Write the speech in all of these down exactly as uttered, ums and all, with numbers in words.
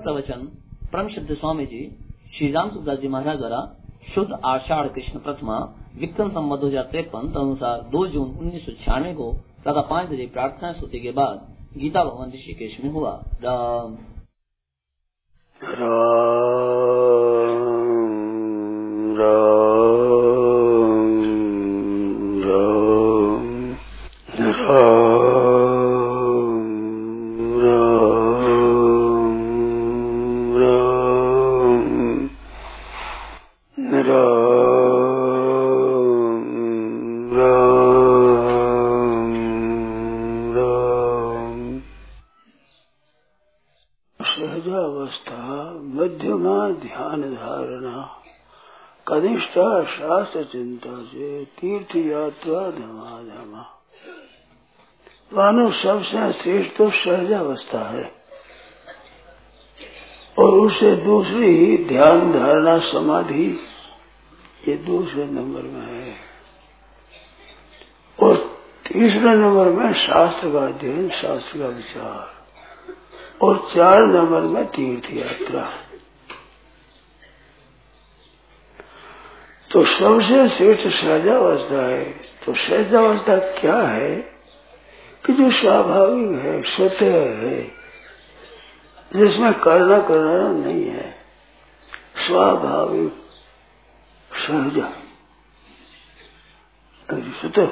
प्रवचन परम सिद्ध स्वामी जी श्री राम सुखदास जी महाराज द्वारा शुद्ध आषाढ़ कृष्ण प्रतिमा विक्रम संवत दो हजार तिरपन अनुसार दो जून उन्नीस सौ छियानवे को प्रातः पाँच बजे प्रार्थना स्तुति के बाद गीता भवन ऋषिकेश में हुआ। राम राम राम राम मध्यमा ध्यान धारणा कनिष्ठा शास्त्र चिंता से तीर्थ यात्रा धमाधमा। मानो सबसे श्रेष्ठ तो सहजावस्था है और उससे दूसरी ही ध्यान धारणा समाधि, ये दूसरे नंबर में है। और तीसरे नंबर में शास्त्र का अध्ययन, शास्त्र का विचार, और चार नंबर में तीर्थ यात्रा। तो सबसे श्रेष्ठ सहजावस्था है। तो सहजावस्था क्या है कि जो स्वाभाविक है, स्वतः है, जिसमें करना करना नहीं है, स्वाभाविक सहजा स्वतः।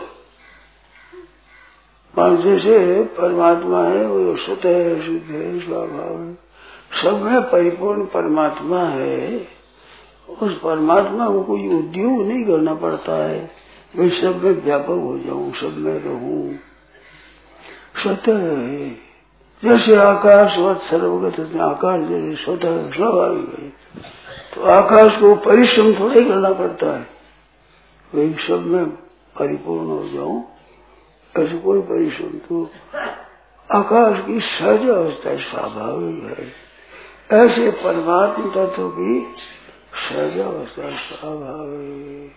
मान जैसे परमात्मा है वो स्वतः है, शुद्ध है, स्वाभाविक, सब में परिपूर्ण परमात्मा है। उस परमात्मा को कोई उद्योग नहीं करना पड़ता है, मैं सब में व्यापक हो जाऊं, सब में रहूं, स्वतः है। जैसे आकाश वत सर्वगत, आकाश जैसे स्वतः स्वाभाविक है, तो आकाश को परिश्रम थोड़े करना पड़ता है, वही सब में परिपूर्ण हो जाऊं, ऐसे कोई परिश्रम। तो आकाश की सहज अवस्था स्वाभाविक है। ऐसे परमात्मा तत्व की सहज अवस्था स्वाभाविक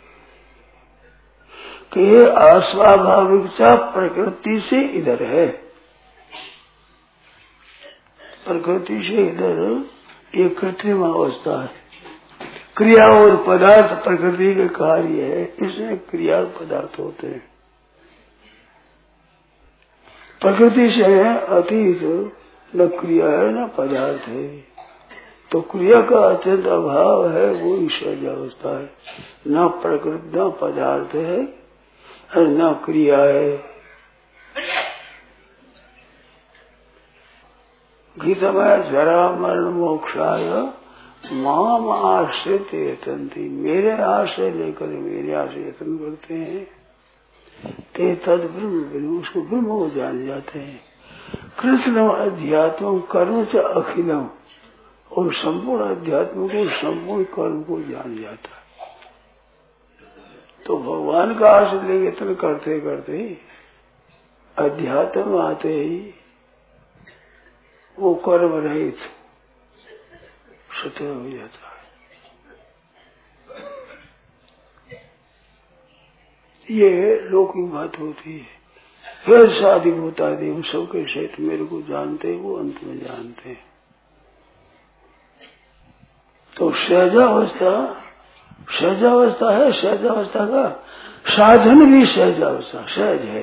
कि अस्वाभाविकता प्रकृति से इधर है, प्रकृति से इधर ये कृत्रिम अवस्था है। क्रिया और पदार्थ प्रकृति के कार्य है, इसमें क्रिया और पदार्थ होते हैं। प्रकृति से अतीत न क्रिया है न पदार्थ है, तो क्रिया का अत्यंत अभाव है, वो ही सहजावस्था है। न प्रकृति न पदार्थ है और न क्रिया है। गीता में जरा मरण मोक्षाय माम आश्रित यतन्ति, मेरे आश्रय लेकर मेरे आश्रय यत्न करते हैं, ते तद ब्रह्म, उसको ब्रह्म को जान जाते हैं। कृष्ण अध्यात्म कर्म से अखिलम, और संपूर्ण अध्यात्म को, संपूर्ण कर्म को जान जाता है। तो भगवान का आश्रय लेके यत्न करते करते अध्यात्म आते ही वो कर्म रहित स्वतः हो जाता है। ये लौकिक बात होती है। फिर शादी होता है, हम सबके सहित मेरे को जानते हैं, वो अंत में जानते हैं। तो सहजावस्था सहजावस्था है, सहजावस्था का साधन भी सहजावस्था सहज है,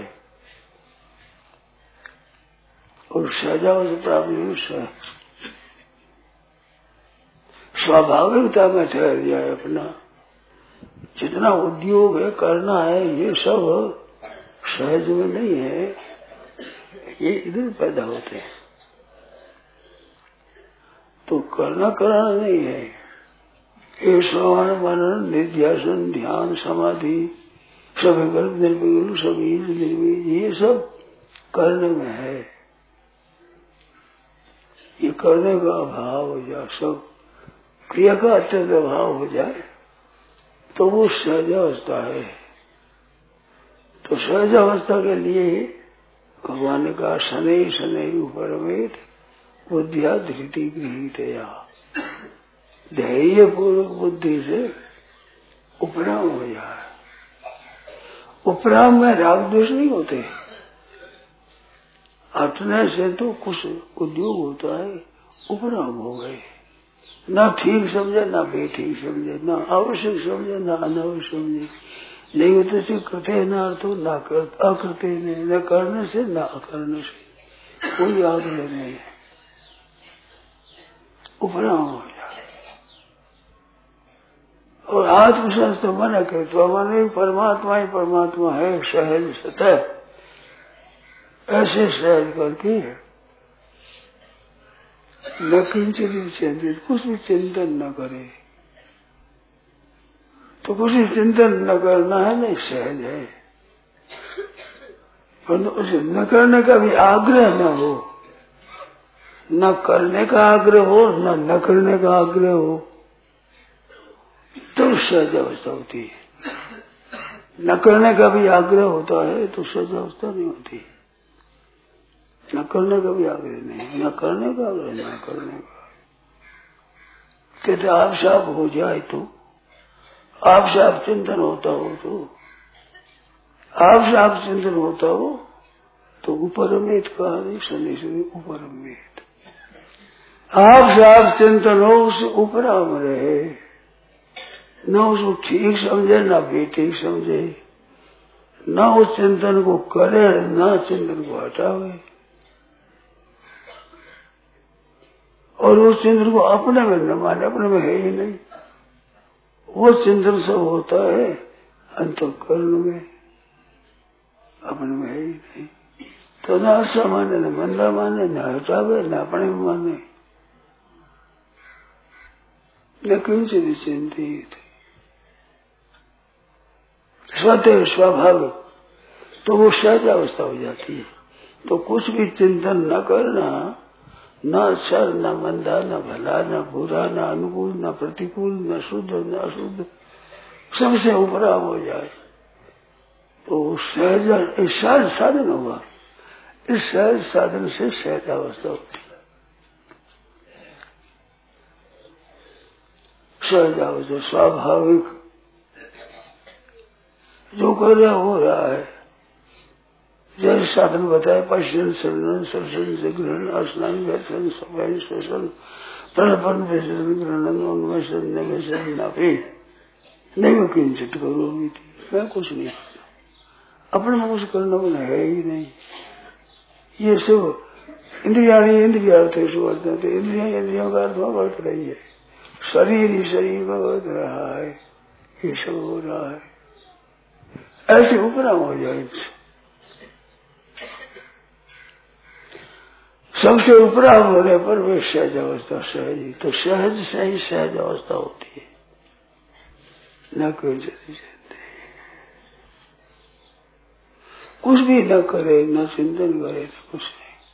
और सहजावस्था प्राप्त नहीं सहज स्वाभाविकता में ठहर जाए अपना। जितना उद्योग है, करना है, ये सब सहज में नहीं है, ये इधर पैदा होते हैं। तो करना कराना नहीं है, ये श्रवण मनन निध्यासन ध्यान समाधि सब विकल्प निर्विकल्प सब निर्वीज, ये सब करने में है। ये करने का अभाव हो जाए, सब क्रिया का अत्यंत अभाव हो जाए, तो वो सहजावस्था है। तो सहजावस्था के लिए भगवान ने कहा शनै शनै उपरमेत बुद्धिया धृति गृहीतया, धैर्य पूर्वक बुद्धि से उपराम हो जाए। उपराम में राग द्वेष नहीं होते, हटने से तो कुछ उद्योग होता है, उपराम हो गए, ना ठीक समझे ना बेठीक समझे, ना आवश्यक समझे ना अनावश्यक समझे, नहीं होते से करते न अर्थ ना कर अकृत्य नहीं, न करने से न अकरने से कोई आग्रह नहीं है, उपराम हो जाए। और आत्मशास्त्र तो मना करे तो हमारे परमात्मा ही परमात्मा है, सहज सतह ऐसे सहज करके न किंचित चिंतित, कुछ भी चिंतन न करे, तो कुछ भी चिंतन न करना है नहीं सहज है, पर उसे न करने का भी आग्रह न हो, न करने का आग्रह हो न न करने का आग्रह हो, तो सहज अवस्था होती है। न करने का भी आग्रह होता है तो सहज अवस्था नहीं होती, न करने का भी आग्रह नहीं, न करने का आग्रह न करने का। कहते आप साफ हो जाए तो, आप साफ चिंतन होता हो तो, आप साफ चिंतन होता हो तो उपरमेत कहा नहीं, शनि से उपरमेत। आप साफ चिंतन हो उसे उपराम रहे, न उसको ठीक समझे न बेठीक समझे, न उस चिंतन को करे न चिंतन को हटावे, और उस चिंतन को अपने में न माने, अपने में है ही नहीं। वो चिंतन सब होता है अंतःकरण में, अपने में है ही नहीं। तो न अच्छा माने न मंदा माने, न हटावे न अपने में माने, न किंचित चिंतित, स्वतः स्वाभाविक, तो वो सहज अवस्था हो जाती है। तो कुछ भी चिंतन न करना, न अच्छा न मंदा न भला न बुरा न अनुकूल न प्रतिकूल न शुद्ध न अशुद्ध, सबसे उपराम हो जाए तो सहज सहज साधन होगा। इस सहज साधन से सहज अवस्था होती है। सहज अवस्था स्वाभाविक जो कर रहा हो रहा है, जैसे साधन बताए पश्चिम शरण सरसन जगरण स्नान दर्शन सफाई श्वसन तर्पण व्यसन ग्रहण उन्मेषण निवेशन नापी नहीं किंचित करो, मैं कुछ नहीं करना, अपने में कुछ करना मन है ही नहीं। ये सब इंद्रिया इंद्रिया वर्तते, इंद्रिया इंद्रियों का अर्थ में वर्त रही है, शरीर ही शरीर में वर्त रहा है, ये सब हो रहा है। ऐसे उपराम हो जाए, सबसे उपराम होने पर वे सहज अवस्था सहज, तो सहज से ही सहज अवस्था होती है, न कोई जल्दी चलते, कुछ भी न करे न चिंतन करे तो कुछ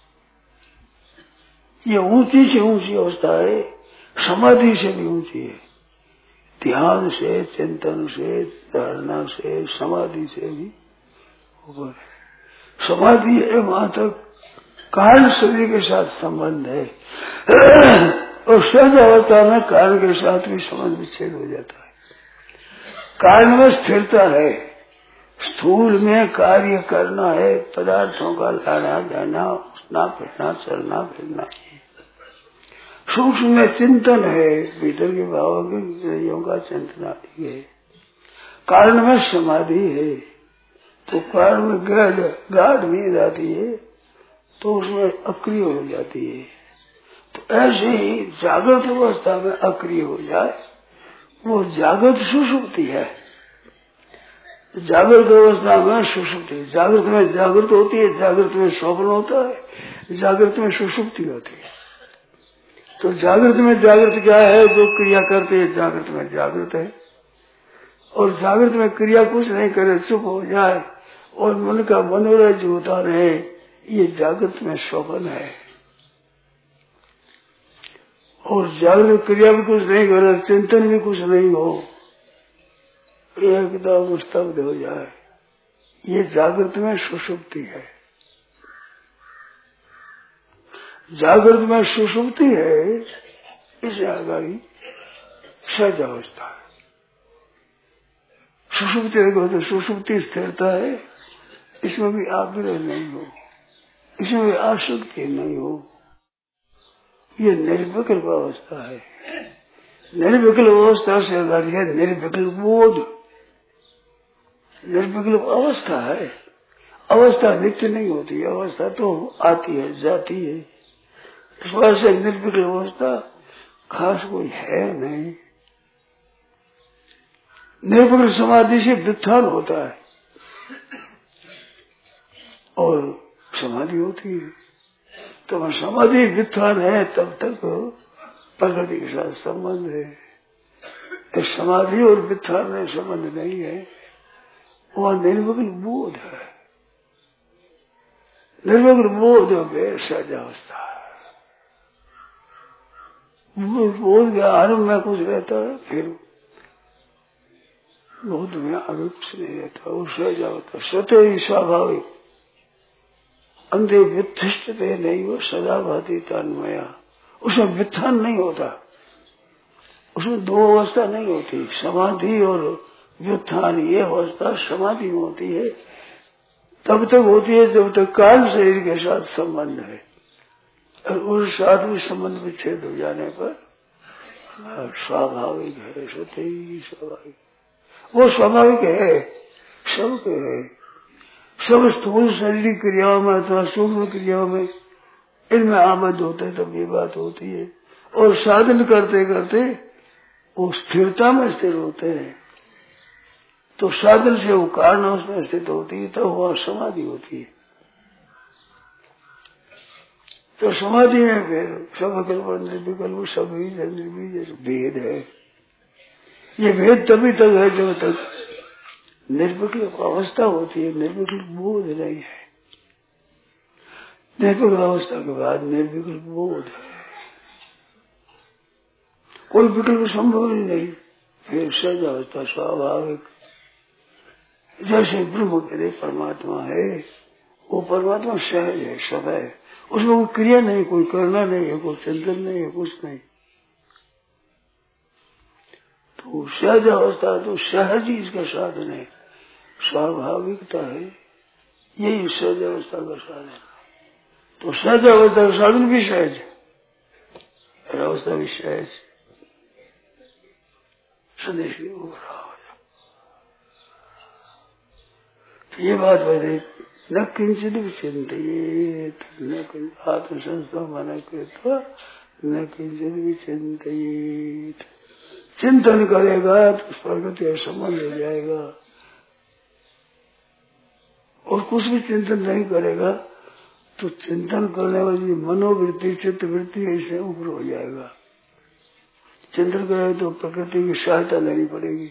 नहीं। ये ऊंची से ऊंची अवस्था है, समाधि से भी ऊंची है, ध्यान से चिंतन से धारणा से समाधि से भी ऊपर है। समाधि है वहां तक कारण शरीर के साथ संबंध है, और सहज अवस्था में कारण के साथ भी संबंध विच्छेद हो जाता है। कारण में स्थिरता है, स्थूल में कार्य करना है, पदार्थों का लाना जाना उठना फिरना चलना फिरना, सूक्ष्म में चिंतन है, भीतर के भावों के का चिंतन आदि है। कारण में समाधि है, तो कारण में गाढ़ गाढ़ नींद आती है तो उसमें अक्रिय हो जाती है। तो ऐसे ही जागृत अवस्था में अक्रिय हो जाए, वो जागृत सुषुप्ति है। जागृत अवस्था में सुषुप्ति, जागृत में जागृत होती है, जागृत में स्वप्न होता है, जागृत में सुषुप्ति होती है। तो जागृत में जागृत क्या है, जो क्रिया करते हैं जागृत में जागृत है, और जागृत में क्रिया कुछ नहीं करे चुप हो जाए और मन का मनोरंज होता रहे, ये जागृत में स्वप्न है। और जागृत क्रिया भी कुछ नहीं करे, चिंतन भी कुछ नहीं हो, एकदम स्तब्ध हो जाए, ये जागृत में सुषुप्ति है। जागृत में सुषुप्ति है, इसे आगामी सहज अवस्था है। सुषुप्ति देखो तो सुषुप्ति स्थिरता है, इसमें भी आग्रह नहीं हो, इसमें भी आसक्ति नहीं हो, ये निर्विकल्प अवस्था है। निर्विकल्प अवस्था से अगर है निर्विकल्प बोध, निर्विकल्प अवस्था है। अवस्था नित्य नहीं होती, अवस्था तो आती है जाती है। इस वजह से निर्विकल्प अवस्था खास कोई है नहीं। निर्विकल्प समाधि से व्युत्थान होता है और समाधि होती है। तो समाधि व्युत्थान है तब तक प्रकृति के साथ संबंध है। समाधि और व्युत्थान में संबंध नहीं है, वह निर्विकल्प बोध है। निर्विकल्प बोध में सहजावस्था है। बोध के आरंभ में कुछ रहता है, फिर बोध में आगे कुछ नहीं रहता, वो सहजावस्था स्वतः ही स्वाभाविक। अंधे व्युत्थिष्ठते नहीं, वो सदा भाती तन्मया। उसमें व्युत्थान नहीं होता, उसमें दो अवस्था नहीं होती, समाधि और व्युत्थान। ये अवस्था समाधि में होती है, तब तक होती है जब तक काल शरीर के साथ संबंध है। और उस साथ भी संबंध विच्छेद हो जाने पर स्वाभाविक है, स्वतः ही स्वाभाविक। वो स्वाभाविक है, सबके है। सब स्थूल शारीरिक क्रियाओं में अथवा सूक्ष्म क्रियाओं में इनमें आबद्ध होते तब ये बात होती है। और साधन करते करते वो स्थिरता में स्थिर होते हैं, तो साधन से वो कारण उसमें स्थित होती है, तो वह समाधि होती है। तो समाधि में फिर सबकल्प निर्विकल्प सभी निर्बीज भेद है। ये भेद तभी तक है जब तक निर्विकल्प अवस्था होती है, निर्विकल्प बोध नहीं है। निर्विकल्प अवस्था के बाद निर्विकल्प बोध है, कोई विकल्प संभव ही नहीं। फिर सहज अवस्था स्वाभाविक। जैसे ब्रह्म के परमात्मा है, वो परमात्मा सहज है, सब है, उसमें कोई क्रिया नहीं, कोई करना नहीं है, कोई चिंतन नहीं है, कुछ नहीं। तो सहज अवस्था तो सहज ही इसका साधन है, स्वाभाविकता है, यही सहज अवस्था का साधन है। तो सहज अवस्था का साधन भी सहज है, अवस्था भी सहज। स्वदेश ये बात बता, न किंचित भी चिंतित, न आत्मसंस्था मन कृत्वा न किंचित भी चिंतित। चिंतन करेगा तो प्रकृति का संबंध हो जाएगा, और कुछ भी चिंतन नहीं करेगा तो चिंतन करने वाली मनोवृत्ति चित्तवृत्ति ऐसे ऊपर हो जाएगा। चिंतन करेगा तो प्रकृति की सहायता लेनी पड़ेगी।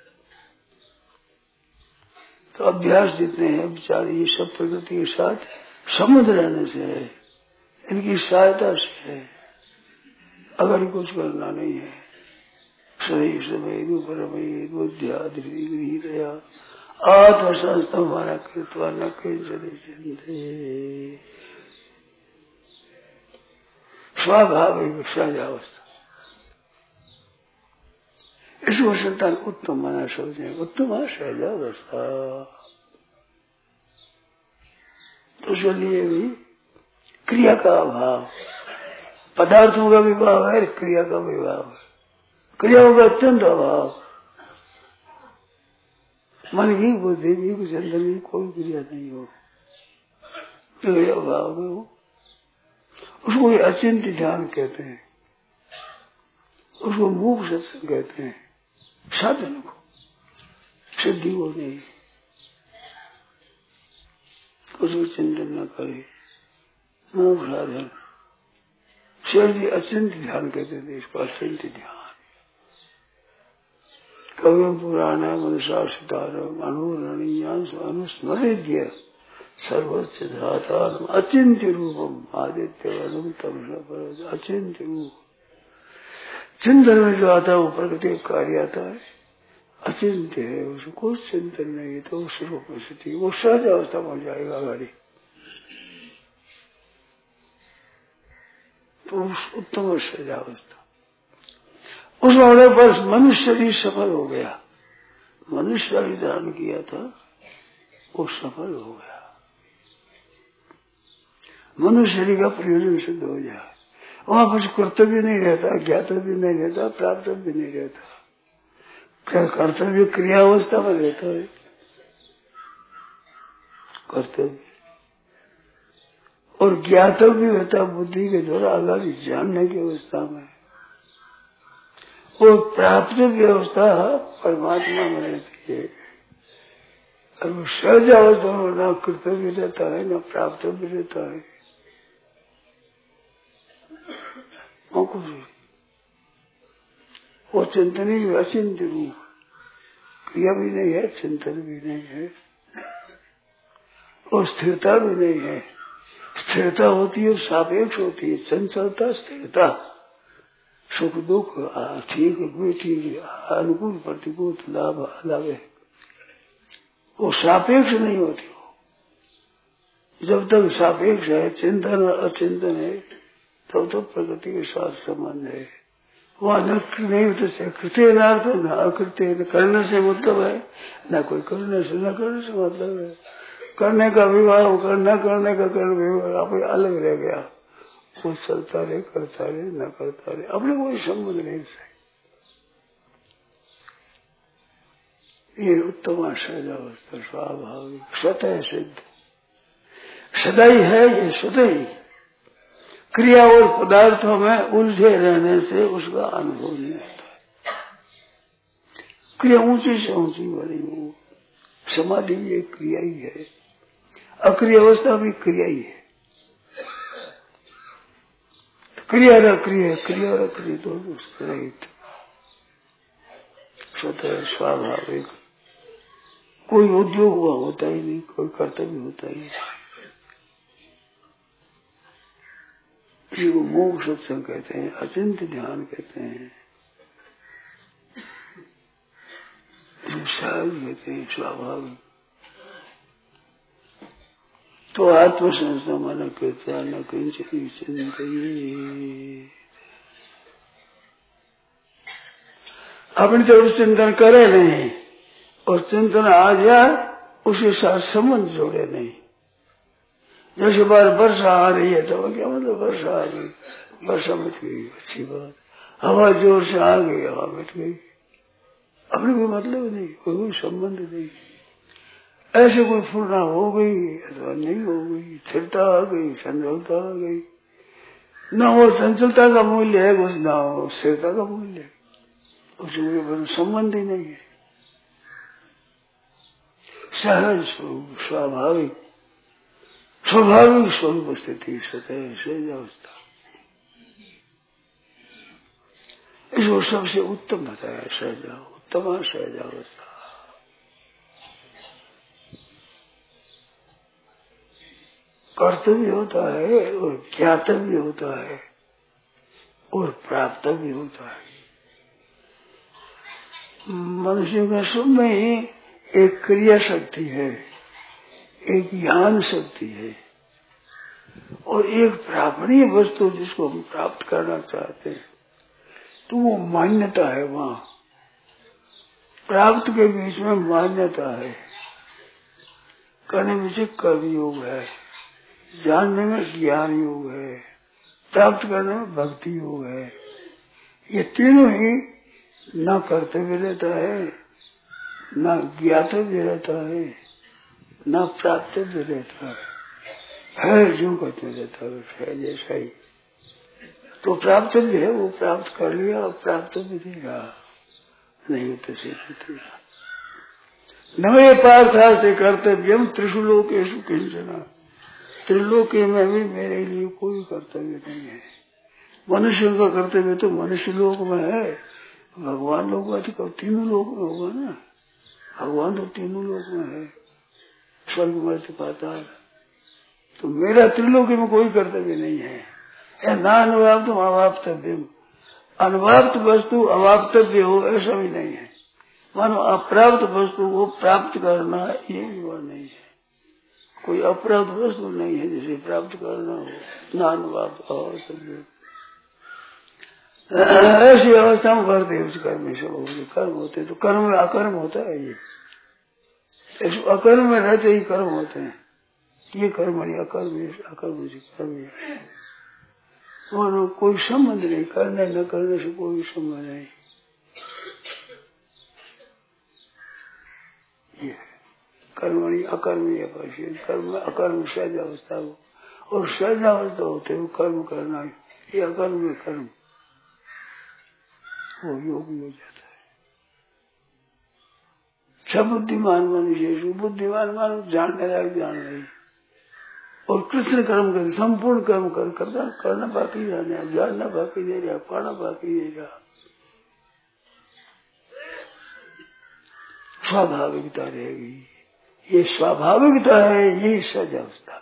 तो अभ्यास जितने हैं विचार, ये सब प्रकृति के साथ संबंध रहने से है, इनकी सहायता से है। अगर कुछ करना नहीं है, शरीर समय परमय बुद्धिया दृढ़ आत्मसंस्था हमारा कृत्वा न चिंते स्वाभाविक सहजावस्था। इसको संतान उत्तम माना सोचे, उत्तम सहजावस्था। तो उसके लिए भी क्रिया का अभाव, पदार्थों का विभाव है, क्रिया का विभाव है। क्रियाओं का अत्यंत अभाव, मन की बुद्धि की कुछ अंदर की कोई क्रिया नहीं हो, क्रिया अभाव में हो। उसको अचिंत्य ध्यान कहते हैं, उसको मूक सत्संग कहते हैं। साधन को सिद्धि हो नहीं, कुछ भी चिंतन न करे, मूक साधन। शेर जी अचिंत्य ध्यान कहते थे इसको, अचिंत्य ध्यान। कविम पुराण मनुष्यासितारम अनुरणीयांश अनुस्मृत्य सर्वोच्च धातारम अचिंत्य रूपम आदित्य वनम तमसा। अचिंत्य रूप चिंतन में जो आता है वो प्रकृति कार्य आता है, अचिंत्य है, उसको कोई चिंतन नहीं है, तो उस रूप में स्थिति वो सहज अवस्था में जाएगा गाड़ी। तो उस उत्तम सहज अवस्था उस होने पर मनुष्य भी सफल हो गया। मनुष्य भी धारण किया था, वो सफल हो गया। मनुष्य का प्रयोजन सिद्ध हो जाए। वहां कुछ कर्तव्य नहीं रहता, ज्ञातव्य नहीं रहता, प्राप्त भी नहीं रहता। क्या कर्तव्य क्रियावस्था में रहता है कर्तव्य, और ज्ञातव्य होता बुद्धि के द्वारा अलग जानने की अवस्था में, और प्राप्त व्यवस्था परमात्मा में रहती है। और वो सहज अवस्था में न कर्तव्य रहता है न प्राप्त भी रहता है, वो कुछ वो चिंतन ही अचिंत रूप, क्रिया भी नहीं है, चिंतन भी नहीं है, और स्थिरता भी नहीं है। स्थिरता होती है सापेक्ष होती है, चंचलता स्थिरता, सुख दुख ठीक ठीक अनुकूल प्रतिकूल लाभ अलाभ है, वो सापेक्ष नहीं होती। हो जब तक सापेक्ष है, चिंतन और अचिंतन है, तब तो प्रकृति के साथ संबंध है। वह न नहीं होते से कृत्य नार्थ न अकृत्य, न करने से मतलब है न कोई करने से, न करने से मतलब है। करने का विवाह न करने का कर विवाह आप अलग रह गया, वो चलता रहे, करता रहे, न करता रहे, अपने कोई संबंध नहीं से। ये उत्तम सहजावस्था स्वाभाविक स्वतः सिद्ध सदाई है। ये सदाई क्रिया और पदार्थों में उलझे रहने से उसका अनुभव नहीं होता। क्रिया ऊंची से ऊंची बड़ी हो, समाधि भी एक क्रिया ही है, अक्रिय अवस्था भी क्रिया ही है। क्रिया और अक्रिय, क्रिया और अक्रिय दोनों रहित स्वतः स्वाभाविक, कोई उद्योग हुआ होता ही नहीं, कोई कर्तव्य होता ही नहीं। इसी को मोक्ष सत्संग कहते हैं, अचिंत ध्यान कहते हैं, सहज कहते हैं, स्वाभाविक। तो आत्मसंस्था माना कहता न किंचित चिंतन, अपनी तरफ चिंतन करे नहीं, और चिंतन आ जाए उसके साथ संबंध जोड़े नहीं। जैसे बार वर्षा आ रही है तो क्या मतलब वर्षा आ गई, वर्षा मिट गई, अच्छी बात। हवा जोर से आ गई, हवा मिट गई, अपने कोई मतलब नहीं, कोई कोई संबंध नहीं। ऐसे कोई फूलना हो गई अथवा नहीं हो गई, स्थिरता आ गई, चंचलता आ गई, न वो चंचलता का मूल्य है कुछ, न वो स्थिरता का मूल्य है, उसमें संबंध ही नहीं है। सहज स्वरूप स्वाभाविक स्वाभाविक स्वरूप स्थिति सतह सहज अवस्था, इसको सबसे उत्तम बताया सहज, उत्तम सहज अवस्था। कर्तव्य होता है और ज्ञातव्य होता है और प्राप्त भी होता है। मनुष्य का सब में ही एक क्रिया शक्ति है, एक ज्ञान शक्ति है, और एक प्रापणीय वस्तु जिसको हम प्राप्त करना चाहते हैं, तो वो मान्यता है। वहाँ प्राप्त के बीच में मान्यता है, करने में से कर्म योग है, जानने में ज्ञान योग है, प्राप्त करने में भक्ति योग है। ये तीनों ही न कर्तव्य रहता है, न ज्ञातव्य रहता है, न प्राप्त भी रहता है, है जो कहते रहता है जैसा ही। तो प्राप्त भी है, वो प्राप्त कर लिया, और प्राप्त भी नहीं रहा, नहीं तो सीखते नवे पार्थास्ते कर्तव्यम त्रिशुलोकेषु किंचन, त्रिलोकी में भी मेरे लिए कोई कर्तव्य नहीं है। मनुष्य का कर्तव्य तो मनुष्य लोक में है, भगवान लोग का तो तीनों लोक में होगा ना, भगवान तो तीनों लोक में है, स्वर्ग मर्त्य पाताल। तो मेरा त्रिलोकी में कोई कर्तव्य नहीं है। ना अनुवाप्त अवाप्तव्य, अनुवाप्त वस्तु अवाप्तव्य हो ऐसा भी नहीं है। मानो अप्राप्त वस्तु को प्राप्त करना ये भी वह नहीं है, कोई अप्राप्त वस्तु नहीं है जिसे प्राप्त करना हो। ना अनुवाप्त अवाप्तव्य, ऐसी अवस्था में बढ़ते उस कर्म से होते, कर्म होते तो कर्म में अकर्म होता है। ये अकर्म में रहते ही कर्म होते हैं, ये कर्म नहीं अकर्म, अकर्म से कर्म है। और कोई संबंध नहीं, करने न करने से कोई संबंध नहीं। ये कर्मणि अकर्मीय पश्चिम, कर्म अकर्म सहज अवस्था हो, और सहज अवस्था होते हुए कर्म करना, ये अकर्म कर्म वो योगी हो जाता है। सब बुद्धिमान मनुष्य, बुद्धिमान मानुष जानने लायक जान रही, और कृष्ण कर्म कर संपूर्ण कर्म कर करना करना बाकी रहना, जानना बाकी नहीं रहा, पाना बाकी नहीं रहा। स्वाभाविकता रहेगी, ये स्वाभाविकता है, ये सज अवस्था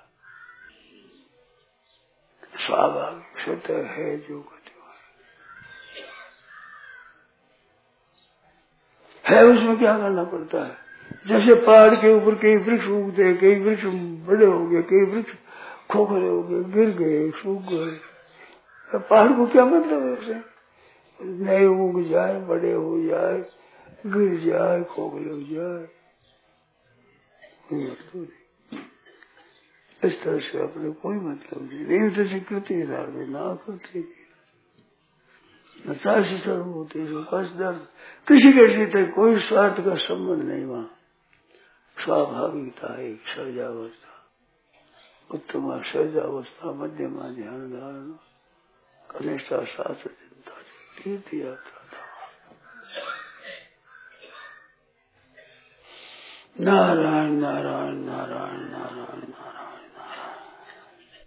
स्वाभाविक सत्य है जो है, उसमें क्या करना पड़ता है। जैसे पहाड़ के ऊपर कई वृक्ष उगते हैं, कई वृक्ष बड़े हो गए, कई वृक्ष खोखले हो गए, गिर गए, सूख गए। पहाड़ को क्या मतलब है उसे, नए उग जाए, बड़े हो जाए, गिर जाए, खोखले हो जाए, मतलब इस तरह से अपने कोई मतलब नहीं। नहीं तो स्वीकृति ना करते नशा से सर्व होते दर्द, किसी के सीते कोई स्वार्थ का संबंध नहीं। वहाँ स्वाभाविकता है, सहजावस्था, उत्तम सहजावस्था, मध्यमा ध्यान धारण, कनिष्ठा शास्त्र चिंता, तीर्थ यात्रा था। नारायण नारायण नारायण